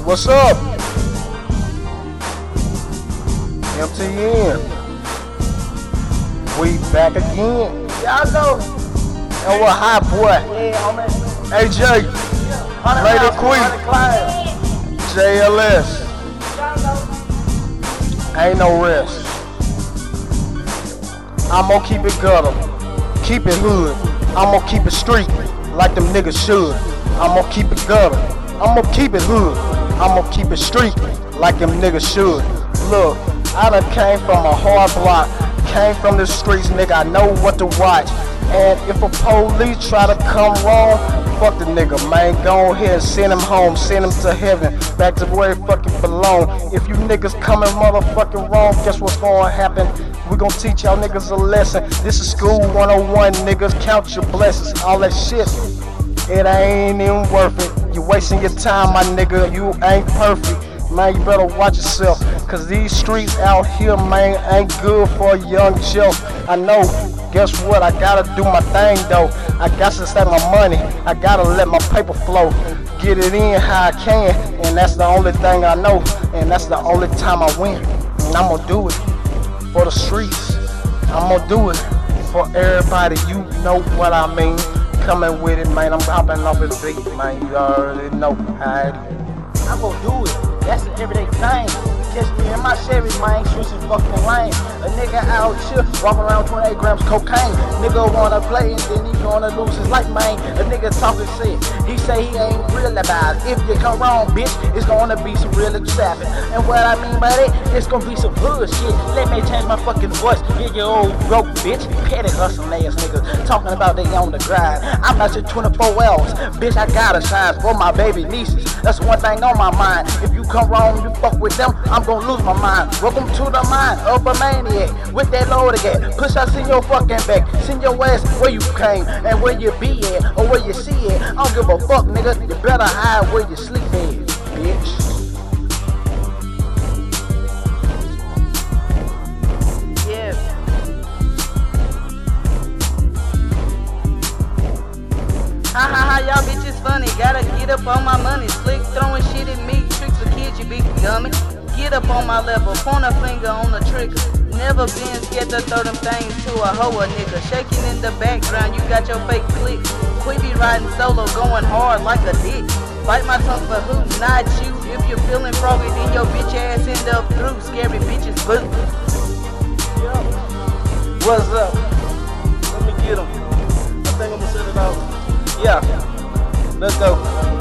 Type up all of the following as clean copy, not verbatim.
What's up? MTN. We back again. Y'all know. And what hot boy? Yeah, homie. AJ. Lady Queen. JLS. Ain't no rest. I'm gonna keep it gutter. Keep it hood. I'm gonna keep it street like them niggas should. I'm gonna keep it gutter. I'm gonna keep it hood. I'm gonna keep it street like them niggas should. Look, I done came from a hard block. Came from the streets, nigga, I know what to watch. And if a police try to come wrong, fuck the nigga, man. Go ahead and send him home, send him to heaven, back to where he fucking belong. If you niggas coming motherfucking wrong, guess what's gonna happen? We gonna teach y'all niggas a lesson. This is school 101, niggas. Count your blessings, all that shit. It ain't even worth it. You wasting your time, my nigga. You ain't perfect. Man, you better watch yourself, cause these streets out here, man, ain't good for a young shelf. I know, guess what, I gotta do my thing though. I got to save my money, I gotta let my paper flow. Get it in how I can, and that's the only thing I know. And that's the only time I win. And I'm gonna do it for the streets. I'm gonna do it for everybody, you know what I mean. Coming with it, man, I'm hopping off his beat, man, you already know how it is. I'm gonna do it. That's an everyday thing. Catch me in my Chevy, man, switching fucking lanes. A nigga out here walking around 28 grams cocaine. Nigga wanna play and then he gonna lose his life, man. A nigga talking shit. He say he ain't real about it. If you come wrong, bitch, it's gonna be some real trapping. And what I mean by that, it's gonna be some hood shit. Let me change my fucking voice. Yeah, you old broke bitch. Petty hustling ass niggas talking about they on the grind. I'm out here 24 hours. Bitch, I got a shine for my baby nieces. That's one thing on my mind. If you come wrong, you fuck with them, I'm gonna lose my mind. Welcome to the mind of a maniac with that load again. Push us in your fucking back. Send your ass where you came and where you be at or where you see it. I don't give a fuck, nigga. You better hide where you sleep at, bitch. Yeah. Ha ha ha, y'all bitches funny. Gotta get up on my money. Slick throwing shit at me. Tricks for kids, you big dummy. Get up on my level, point a finger on the trigger. Never been scared to throw them things to a hoe a nigga. Shaking in the background, you got your fake click. We be riding solo, going hard like a dick. Bite my tongue for who, not you. If you're feeling froggy, then your bitch ass end up through. Scary bitches, boo. What's up? Let me get him. I think I'm gonna set it off. Yeah. Let's go.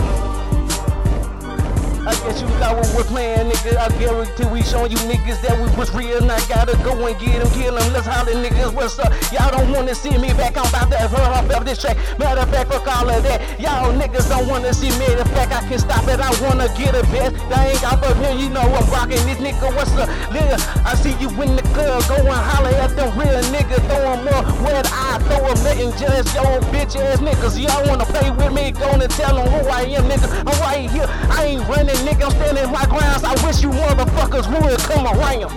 I guess you got what we're playing, nigga. I guarantee we showing you niggas that we was real. And I gotta go and get them, kill them. Let's holler, niggas, what's up? Y'all don't wanna see me back. I'm about to hurt off of this track. Matter of fact, fuck all of that. Y'all niggas don't wanna see me. In fact, I can stop it. I wanna get a best. I ain't got up here, you know I'm rocking this nigga. What's up? Nigga, I see you in the club. Go and holler at them real niggas. Throw them up where I throw them. Letting just your bitch ass niggas. Y'all wanna play with me? Go and tell them who I am, nigga. I'm right here. I ain't running. Nigga, I'm standing my grounds. I wish you motherfuckers would come around.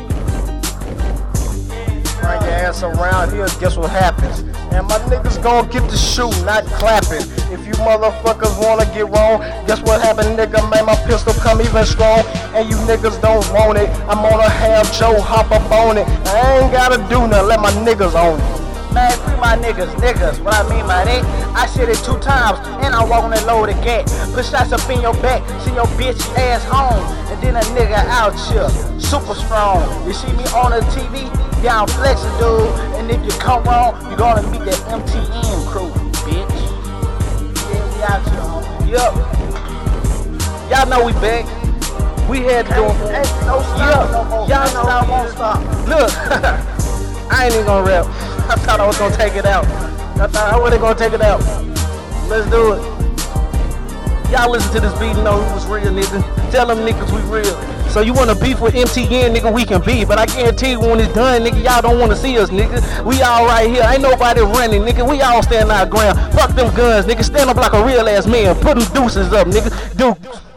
Bring your ass around here, guess what happens? And my niggas gon' get the shoe, not clapping. If you motherfuckers wanna get wrong, guess what happened, nigga? Man, my pistol come even strong. And you niggas don't want it. I'm gonna have Joe hop up on it. I ain't gotta do nothing, let my niggas own it. Man, free my niggas. What I mean by that, I said it 2 times, and I walk on that loaded gat. Put shots up in your back, send your bitch ass home. And then a nigga out here, super strong. You see me on the TV, yeah, I'm flexing, dude. And if you come wrong, you gonna meet that MTN crew, bitch. Yeah, we out here, homie. Yup. Y'all know we back. We had to do it. No stop no more. Y'all know I won't stop. Look, I ain't even gonna rap. I thought I was gonna take it out. I thought I wasn't gonna take it out. Let's do it. Y'all listen to this beat and know who was real, nigga. Tell them niggas we real. So you wanna beef with MTN, nigga, we can beef. But I guarantee you when it's done, nigga, y'all don't wanna see us, nigga. We all right here. Ain't nobody running, nigga. We all stand our ground. Fuck them guns, nigga. Stand up like a real ass man. Put them deuces up, nigga. Deuce.